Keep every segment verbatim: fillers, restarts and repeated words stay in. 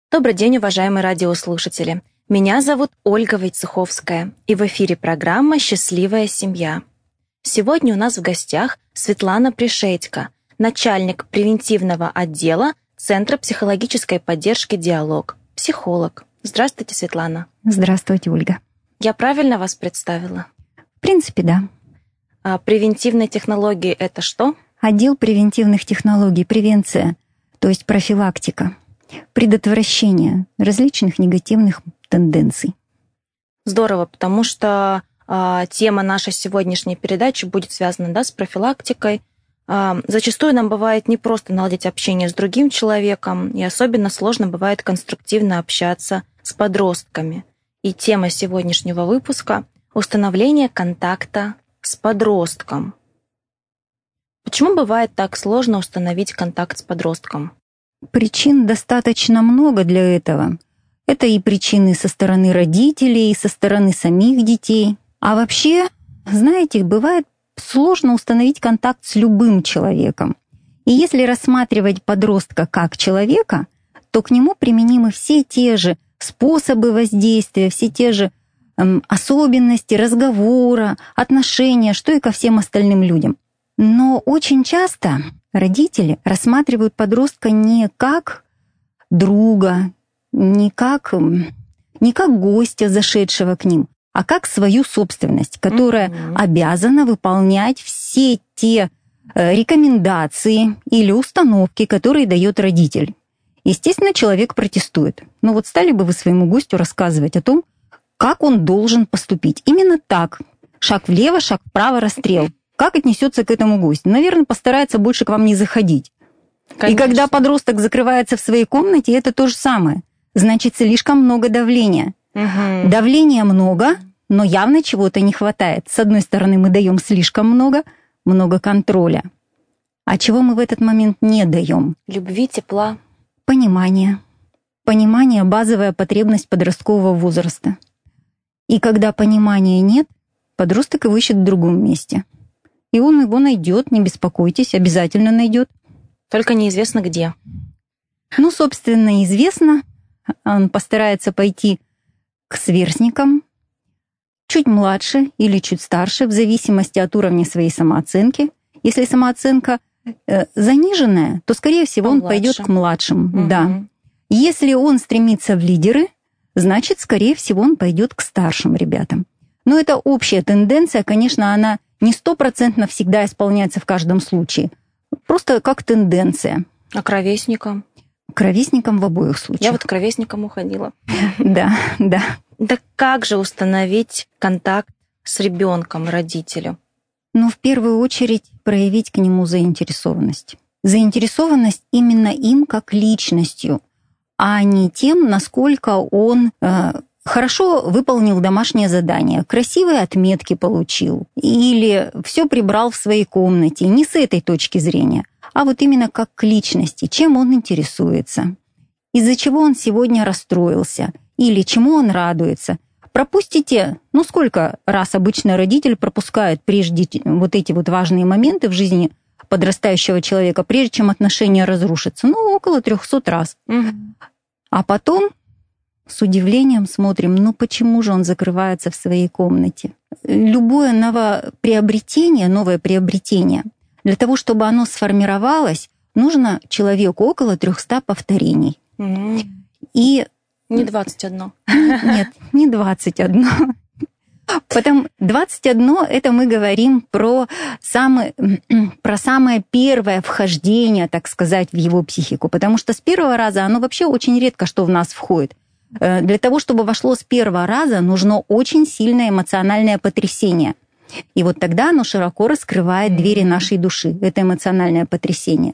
Добрый день, уважаемые радиослушатели. Меня зовут Ольга Войцеховская, и в эфире программа «Счастливая семья». Сегодня у нас в гостях Светлана Пришедько, начальник превентивного отдела Центра психологической поддержки «Диалог», психолог. Здравствуйте, Светлана. Здравствуйте, Ольга. Я правильно вас представила? В принципе, да. А превентивные технологии — это что? Отдел превентивных технологий, превенция, то есть профилактика, предотвращение различных негативных тенденций. Здорово, потому что э, тема нашей сегодняшней передачи будет связана, да, с профилактикой. Э, зачастую нам бывает не просто наладить общение с другим человеком, и особенно сложно бывает конструктивно общаться с подростками. И тема сегодняшнего выпуска — установление контакта с подростком. Почему бывает так сложно установить контакт с подростком? Причин достаточно много для этого. Это и причины со стороны родителей, и со стороны самих детей. А вообще, знаете, бывает сложно установить контакт с любым человеком. И если рассматривать подростка как человека, то к нему применимы все те же способы воздействия, все те же эм, особенности разговора, отношения, что и ко всем остальным людям. Но очень часто родители рассматривают подростка не как друга, не как, не как гостя, зашедшего к ним, а как свою собственность, которая mm-hmm. обязана выполнять все те рекомендации или установки, которые дает родитель. Естественно, человек протестует. Но вот стали бы вы своему гостю рассказывать о том, как он должен поступить? Именно так. Шаг влево, шаг вправо, расстрел. Как отнесется к этому гость? Наверное, постарается больше к вам не заходить. Конечно. И когда подросток закрывается в своей комнате, это то же самое. Значит, слишком много давления. Угу. Давления много, но явно чего-то не хватает. С одной стороны, мы даем слишком много, много контроля. А чего мы в этот момент не даем? Любви, тепла. Понимание. Понимание — базовая потребность подросткового возраста. И когда понимания нет, подросток его ищет в другом месте. И он его найдет, не беспокойтесь, обязательно найдет. Только неизвестно где. Ну, собственно, известно. Он постарается пойти к сверстникам, чуть младше или чуть старше, в зависимости от уровня своей самооценки. Если самооценка э, заниженная, то, скорее всего, он пойдет к младшим. Угу. Да. Если он стремится в лидеры, значит, скорее всего, он пойдет к старшим ребятам. Но это общая тенденция, конечно, она не стопроцентно всегда исполняется в каждом случае. Просто как тенденция. А к ровесникам? К ровесникам в обоих случаях. Я вот к ровесникам уходила. Да, да. Да как же установить контакт с ребенком, родителю? Ну, в первую очередь, проявить к нему заинтересованность. Заинтересованность именно им как личностью, а не тем, насколько он э, хорошо выполнил домашнее задание, красивые отметки получил или все прибрал в своей комнате. Не с этой точки зрения, а вот именно как к личности, чем он интересуется, из-за чего он сегодня расстроился или чему он радуется. Пропустите, ну сколько раз обычно родитель пропускает прежде вот эти вот важные моменты в жизни подрастающего человека, прежде чем отношения разрушатся? Ну, около трехсот раз. Угу. А потом с удивлением смотрим, ну почему же он закрывается в своей комнате? Любое новоприобретение, новое приобретение, для того, чтобы оно сформировалось, нужно человеку около трехсот повторений. Mm-hmm. И... Не двадцать одно. Нет, не двадцать одно. Потом двадцать одно — это мы говорим про самое, про самое первое вхождение, так сказать, в его психику. Потому что с первого раза оно вообще очень редко что в нас входит. Для того, чтобы вошло с первого раза, нужно очень сильное эмоциональное потрясение. И вот тогда оно широко раскрывает двери нашей души, это эмоциональное потрясение.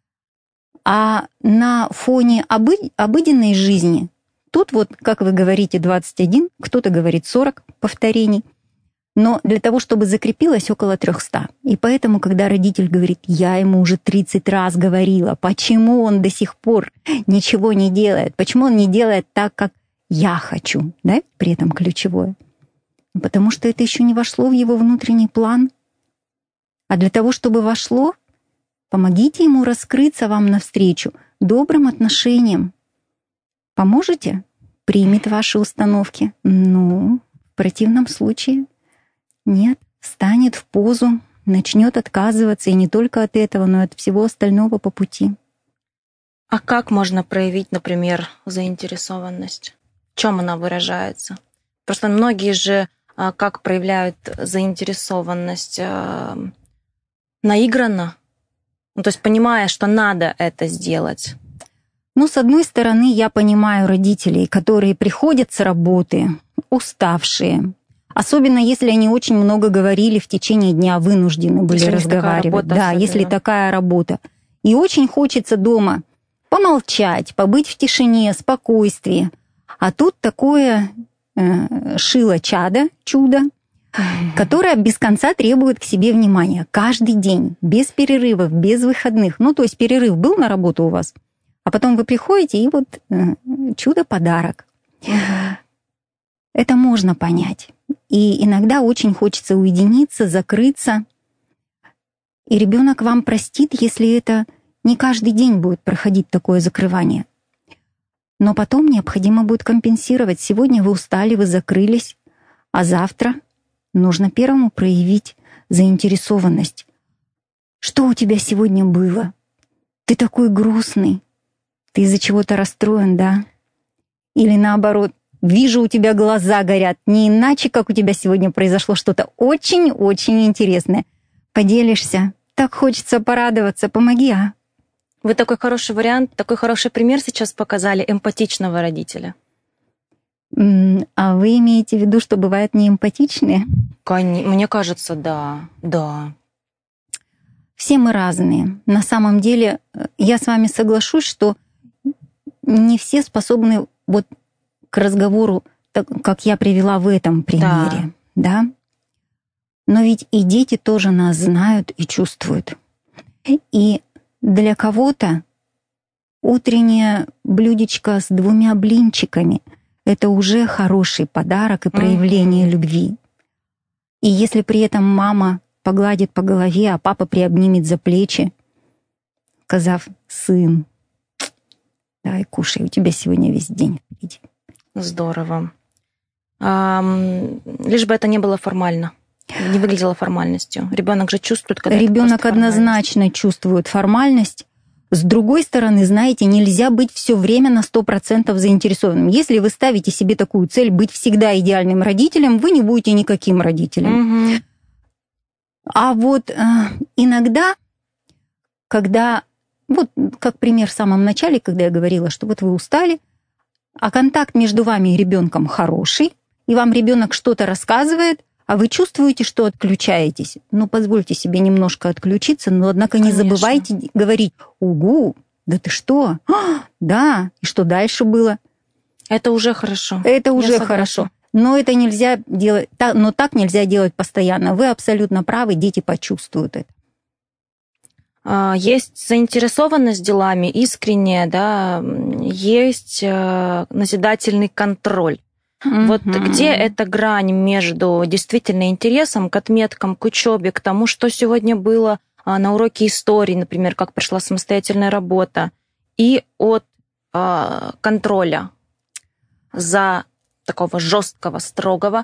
А на фоне обы- обыденной жизни, тут вот, как вы говорите, двадцать один, кто-то говорит сорок повторений, но для того, чтобы закрепилось, около трехсот. И поэтому, когда родитель говорит, я ему уже тридцать раз говорила, почему он до сих пор ничего не делает, почему он не делает так, как я хочу, да, при этом ключевое. Потому что это еще не вошло в его внутренний план. А для того, чтобы вошло, помогите ему раскрыться вам навстречу добрым отношениям. Поможете? Примет ваши установки. Ну, в противном случае нет, встанет в позу, начнет отказываться, и не только от этого, но и от всего остального по пути. А как можно проявить, например, заинтересованность? В чем она выражается? Просто многие же как проявляют заинтересованность наигранно, ну, то есть понимая, что надо это сделать. Ну, с одной стороны, я понимаю родителей, которые приходят с работы уставшие, особенно если они очень много говорили в течение дня, вынуждены были если разговаривать. Работа, да, особенно. Если такая работа. И очень хочется дома помолчать, побыть в тишине, спокойствии. А тут такое э, шило-чадо, чудо, которое без конца требует к себе внимания. Каждый день, без перерывов, без выходных. Ну, то есть перерыв был на работу у вас, а потом вы приходите, и вот э, чудо-подарок. Это можно понять. И иногда очень хочется уединиться, закрыться. И ребенок вам простит, если это не каждый день будет проходить такое закрывание. Но потом необходимо будет компенсировать. Сегодня вы устали, вы закрылись, а завтра нужно первому проявить заинтересованность. Что у тебя сегодня было? Ты такой грустный. Ты из-за чего-то расстроен, да? Или наоборот, вижу, у тебя глаза горят. Не иначе, как у тебя сегодня произошло что-то очень-очень интересное. Поделишься? Так хочется порадоваться. Помоги, а? Вы такой хороший вариант, такой хороший пример сейчас показали эмпатичного родителя. А вы имеете в виду, что бывают неэмпатичные? Мне кажется, да, да. Все мы разные. На самом деле, я с вами соглашусь, что не все способны вот к разговору, так, как я привела в этом примере. Да. Да? Но ведь и дети тоже нас знают и чувствуют. И для кого-то утреннее блюдечко с двумя блинчиками — это уже хороший подарок и проявление mm-hmm. любви. И если при этом мама погладит по голове, а папа приобнимет за плечи, сказав: «Сын, давай кушай, у тебя сегодня весь день впереди». Здорово. А, лишь бы это не было формально, не выглядело формальностью. Ребенок же чувствует, когда Ребенок однозначно чувствует формальность. С другой стороны, знаете, нельзя быть все время на сто процентов заинтересованным. Если вы ставите себе такую цель быть всегда идеальным родителем, вы не будете никаким родителем. Угу. А вот э, иногда, когда, вот как пример в самом начале, когда я говорила, что вот вы устали, а контакт между вами и ребенком хороший, и вам ребенок что-то рассказывает, а вы чувствуете, что отключаетесь. Ну, позвольте себе немножко отключиться, но, однако, не Конечно. забывайте говорить: «Угу, да ты что? А, да, и что дальше было?» Это уже хорошо. Это уже хорошо. Но это нельзя делать, но так нельзя делать постоянно. Вы абсолютно правы, дети почувствуют это. Есть заинтересованность делами, искренняя, да, есть назидательный контроль. Mm-hmm. Вот где эта грань между действительно интересом к отметкам, к учебе, к тому, что сегодня было на уроке истории, например, как прошла самостоятельная работа, и от э, контроля за такого жесткого, строгого,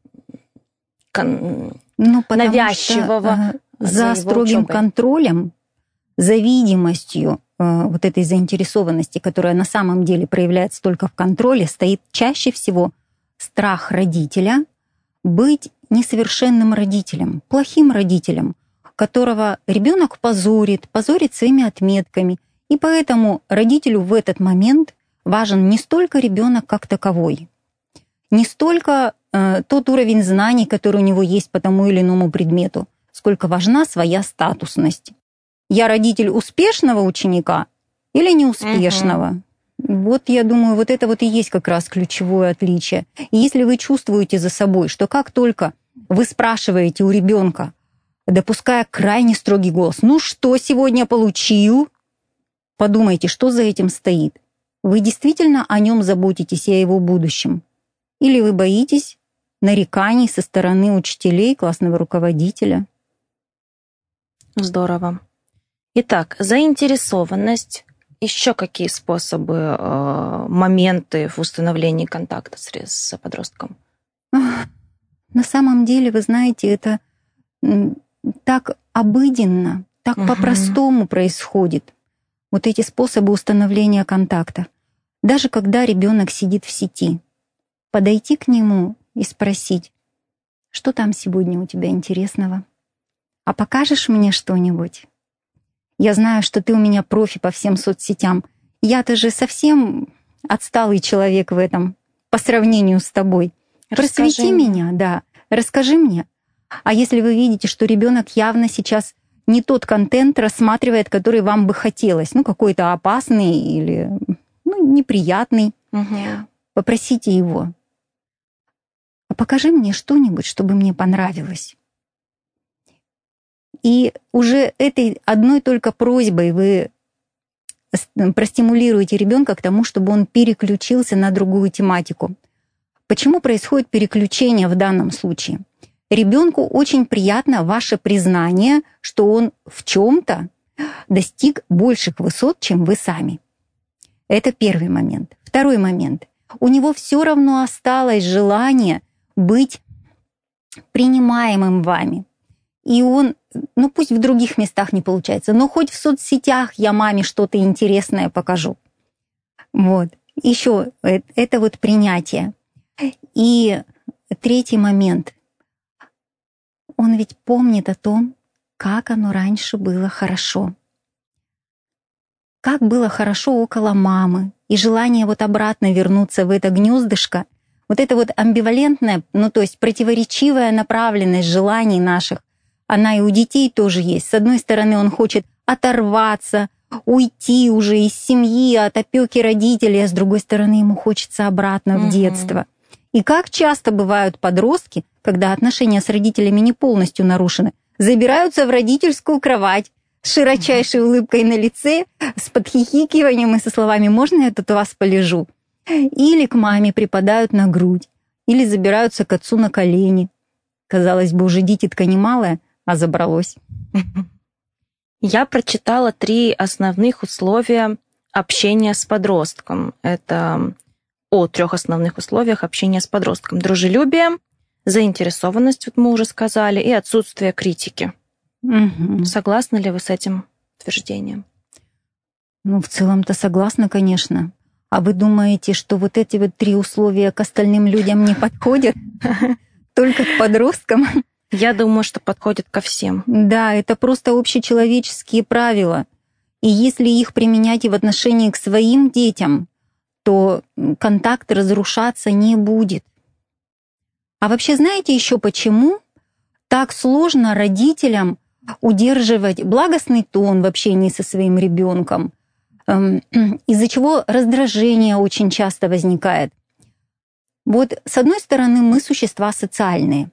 кон... ну, навязчивого. Что, за строгим учебой. Контролем, за видимостью э, вот этой заинтересованности, которая на самом деле проявляется только в контроле, стоит чаще всего страх родителя быть несовершенным родителем, плохим родителем, которого ребенок позорит, позорит своими отметками. И поэтому родителю в этот момент важен не столько ребенок как таковой, не столько э, тот уровень знаний, который у него есть по тому или иному предмету, сколько важна своя статусность. Я родитель успешного ученика или неуспешного? Uh-huh. Вот, я думаю, вот это вот и есть как раз ключевое отличие. И если вы чувствуете за собой, что как только вы спрашиваете у ребенка, допуская крайне строгий голос: «Ну что сегодня получил?» Подумайте, что за этим стоит. Вы действительно о нем заботитесь и о его будущем? Или вы боитесь нареканий со стороны учителей, классного руководителя? Здорово. Итак, заинтересованность еще какие способы, моменты в установлении контакта с подростком? На самом деле, вы знаете, это так обыденно, так угу. по-простому происходит. Вот эти способы установления контакта. Даже когда ребенок сидит в сети, подойти к нему и спросить, что там сегодня у тебя интересного? А покажешь мне что-нибудь? Я знаю, что ты у меня профи по всем соцсетям. Я-то же совсем отсталый человек в этом по сравнению с тобой. Расскажи Просвети мне. меня, да, расскажи мне. А если вы видите, что ребенок явно сейчас не тот контент рассматривает, который вам бы хотелось, ну, какой-то опасный или ну, неприятный, угу. попросите его. А покажи мне что-нибудь, чтобы мне понравилось. И уже этой одной только просьбой вы простимулируете ребенка к тому, чтобы он переключился на другую тематику. Почему происходит переключение в данном случае? Ребенку очень приятно ваше признание, что он в чем-то достиг больших высот, чем вы сами. Это первый момент. Второй момент. У него все равно осталось желание быть принимаемым вами. И он, ну пусть в других местах не получается, но хоть в соцсетях я маме что-то интересное покажу. Вот. Еще это вот принятие. И третий момент. Он ведь помнит о том, как оно раньше было хорошо. Как было хорошо около мамы. И желание вот обратно вернуться в это гнездышко, вот это вот амбивалентная, ну то есть противоречивая направленность желаний наших, она и у детей тоже есть. С одной стороны, он хочет оторваться, уйти уже из семьи, от опеки родителей, а с другой стороны, ему хочется обратно в детство. И как часто бывают подростки, когда отношения с родителями не полностью нарушены, забираются в родительскую кровать с широчайшей улыбкой на лице, с подхихикиванием и со словами «можно я тут у вас полежу?» Или к маме припадают на грудь, или забираются к отцу на колени. Казалось бы, уже дитятка немалая, а забралось. Я прочитала три основных условия общения с подростком. Это о трех основных условиях общения с подростком. Дружелюбие, заинтересованность, вот мы уже сказали, и отсутствие критики. Угу. Согласны ли вы с этим утверждением? Ну, в целом-то согласна, конечно. А вы думаете, что вот эти вот три условия к остальным людям не подходят? Только к подросткам? Я думаю, что подходит ко всем. Да, это просто общечеловеческие правила. И если их применять и в отношении к своим детям, то контакт разрушаться не будет. А вообще знаете еще почему так сложно родителям удерживать благостный тон в общении со своим ребенком, из-за чего раздражение очень часто возникает? Вот с одной стороны, мы существа социальные.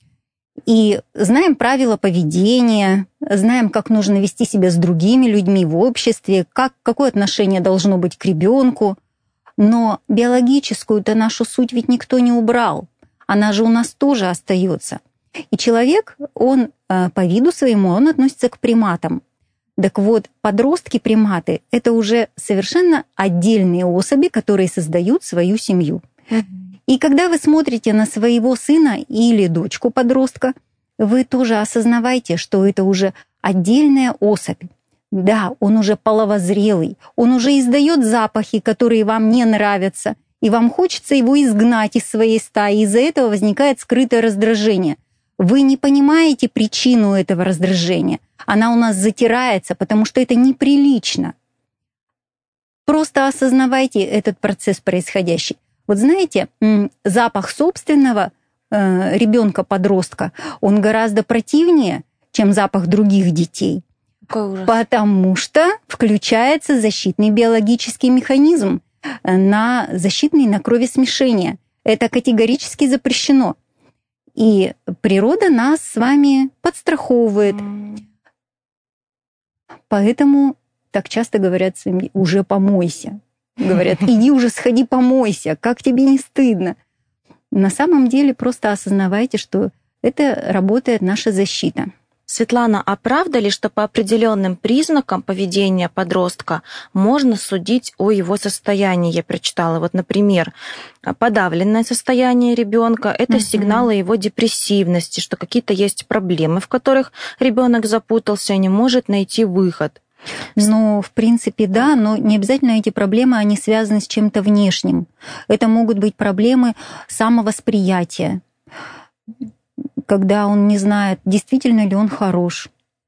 И знаем правила поведения, знаем, как нужно вести себя с другими людьми в обществе, как, какое отношение должно быть к ребенку. Но биологическую-то нашу суть ведь никто не убрал. Она же у нас тоже остается. И человек, он по виду своему, он относится к приматам. Так вот, подростки-приматы — это уже совершенно отдельные особи, которые создают свою семью. И когда вы смотрите на своего сына или дочку-подростка, вы тоже осознавайте, что это уже отдельная особь. Да, он уже половозрелый, он уже издает запахи, которые вам не нравятся, и вам хочется его изгнать из своей стаи, из-за этого возникает скрытое раздражение. Вы не понимаете причину этого раздражения. Она у нас затирается, потому что это неприлично. Просто осознавайте этот процесс происходящий. Вот знаете, запах собственного э, ребенка-подростка, он гораздо противнее, чем запах других детей. Потому что включается защитный биологический механизм на защитный на кровесмешение. Это категорически запрещено. И природа нас с вами подстраховывает. Поэтому так часто говорят, уже помойся. Говорят, иди уже сходи помойся, как тебе не стыдно. На самом деле просто осознавайте, что это работает наша защита. Светлана, а правда ли, что по определенным признакам поведения подростка можно судить о его состоянии? Я прочитала, вот, например, подавленное состояние ребенка – это угу. сигналы его депрессивности, что какие-то есть проблемы, в которых ребенок запутался и не может найти выход. Ну, в принципе, да, но не обязательно эти проблемы, они связаны с чем-то внешним. Это могут быть проблемы самовосприятия, когда он не знает, действительно ли он хорош.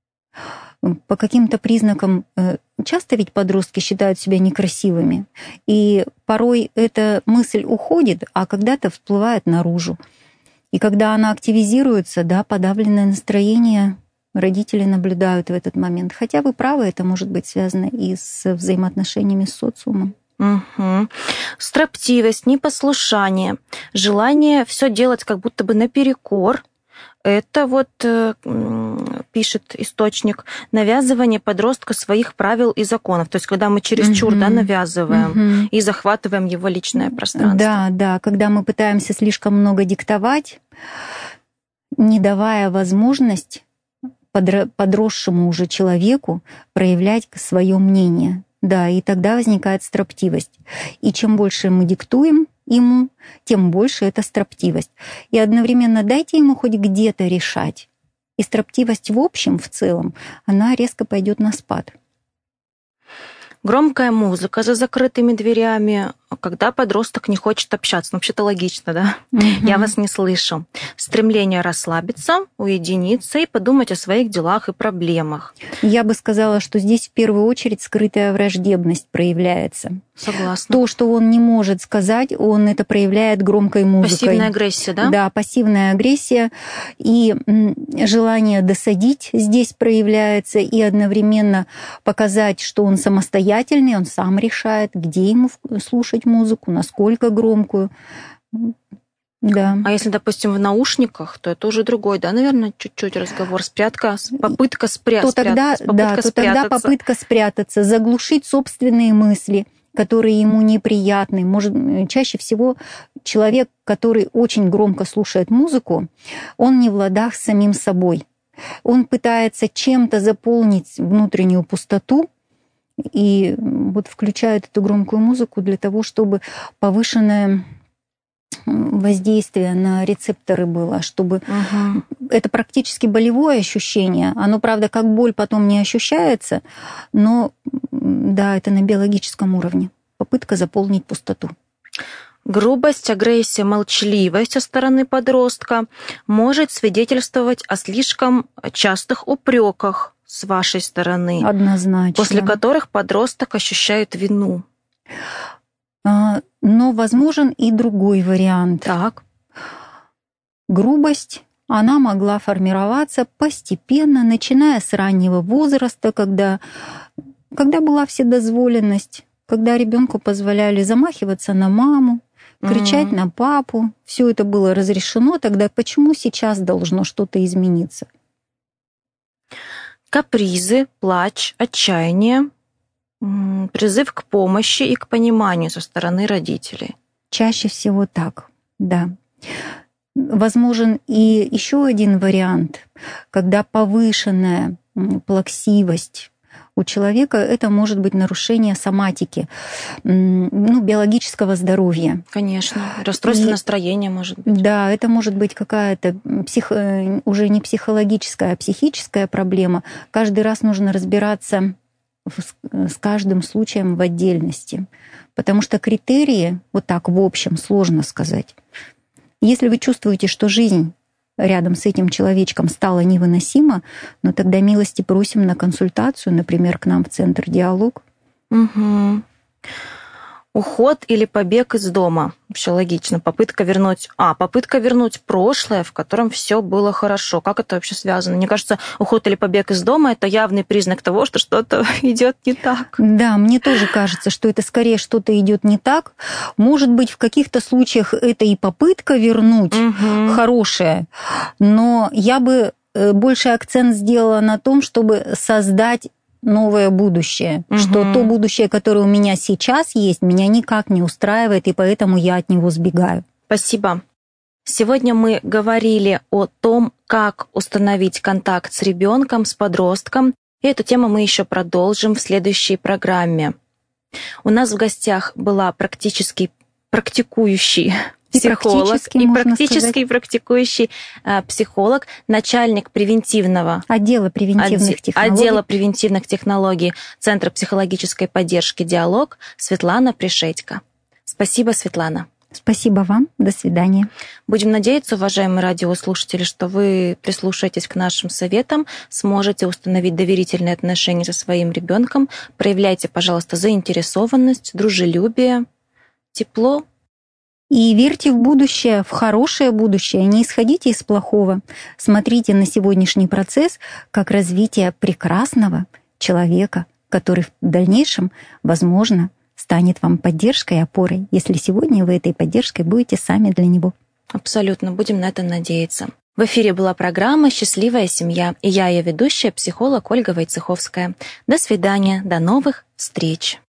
По каким-то признакам, часто ведь подростки считают себя некрасивыми, и порой эта мысль уходит, а когда-то всплывает наружу. И когда она активизируется, да, подавленное настроение родители наблюдают в этот момент. Хотя вы правы, это может быть связано и с взаимоотношениями с социумом. Угу. Строптивость, непослушание, желание все делать как будто бы наперекор. Это вот, пишет источник, навязывание подростка своих правил и законов. То есть, когда мы чересчур, uh-huh. да, навязываем uh-huh. и захватываем его личное пространство. Да, да, когда мы пытаемся слишком много диктовать, не давая возможность подросшему уже человеку проявлять свое мнение. Да, и тогда возникает строптивость. И чем больше мы диктуем ему, тем больше это строптивость. И одновременно дайте ему хоть где-то решать. И строптивость в общем, в целом, она резко пойдет на спад. Громкая музыка за закрытыми дверями, когда подросток не хочет общаться. Ну, вообще-то логично, да? Mm-hmm. Я вас не слышу. Стремление расслабиться, уединиться и подумать о своих делах и проблемах. Я бы сказала, что здесь в первую очередь скрытая враждебность проявляется. Согласна. То, что он не может сказать, он это проявляет громкой музыкой. Пассивная агрессия, да? Да, пассивная агрессия. И желание досадить здесь проявляется, и одновременно показать, что он самостоятельный, он сам решает, где ему слушать музыку, насколько громкую. Да. А если, допустим, в наушниках, то это уже другой, да, наверное, чуть-чуть разговор. Спрятка, попытка спря- то тогда, спрятаться. Да, то тогда попытка спрятаться, заглушить собственные мысли, которые ему неприятны. Может, чаще всего человек, который очень громко слушает музыку, он не в ладах с самим собой. Он пытается чем-то заполнить внутреннюю пустоту, и вот включает эту громкую музыку для того, чтобы повышенное воздействие на рецепторы было, чтобы угу. это практически болевое ощущение. Оно, правда, как боль потом не ощущается, но да, это на биологическом уровне. Попытка заполнить пустоту. Грубость, агрессия, молчаливость со стороны подростка может свидетельствовать о слишком частых упреках с вашей стороны. Однозначно. После которых подросток ощущает вину. Но возможен и другой вариант. Так. Грубость, она могла формироваться постепенно, начиная с раннего возраста, когда, когда была вседозволенность, когда ребенку позволяли замахиваться на маму, кричать mm-hmm. на папу. Все это было разрешено. Тогда почему сейчас должно что-то измениться? Капризы, плач, отчаяние, призыв к помощи и к пониманию со стороны родителей. Чаще всего так, да. Возможен и еще один вариант, когда повышенная плаксивость у человека, это может быть нарушение соматики, ну, биологического здоровья. Конечно. Расстройство и, настроения может быть. Да, это может быть какая-то псих, уже не психологическая, а психическая проблема. Каждый раз нужно разбираться с каждым случаем в отдельности. Потому что критерии, вот так в общем, сложно сказать. Если вы чувствуете, что жизнь рядом с этим человечком стала невыносима, но тогда милости просим на консультацию, например, к нам в Центр «Диалог». Угу. Уход или побег из дома. Вообще логично. Попытка вернуть... А, попытка вернуть прошлое, в котором все было хорошо. Как это вообще связано? Мне кажется, уход или побег из дома – это явный признак того, что что-то идет не так. Да, мне тоже кажется, что это скорее что-то идет не так. Может быть, в каких-то случаях это и попытка вернуть угу. хорошее, но я бы больше акцент сделала на том, чтобы создать новое будущее, угу. что то будущее, которое у меня сейчас есть, меня никак не устраивает, и поэтому я от него сбегаю. Спасибо. Сегодня мы говорили о том, как установить контакт с ребенком, с подростком. И эту тему мы еще продолжим в следующей программе. У нас в гостях была практически практикующий и психолог практически, и можно практически сказать. практикующий э, психолог, начальник превентивного Отдела превентивных отде- технологий. отдела превентивных технологий Центра психологической поддержки «Диалог» Светлана Пришедько. Спасибо, Светлана. Спасибо вам. До свидания. Будем надеяться, уважаемые радиослушатели, что вы прислушаетесь к нашим советам, сможете установить доверительные отношения со своим ребенком. Проявляйте, пожалуйста, заинтересованность, дружелюбие, тепло. И верьте в будущее, в хорошее будущее. Не исходите из плохого. Смотрите на сегодняшний процесс как развитие прекрасного человека, который в дальнейшем, возможно, станет вам поддержкой и опорой, если сегодня вы этой поддержкой будете сами для него. Абсолютно, будем на это надеяться. В эфире была программа «Счастливая семья», и я, ее ведущая, психолог Ольга Войцеховская. До свидания, до новых встреч.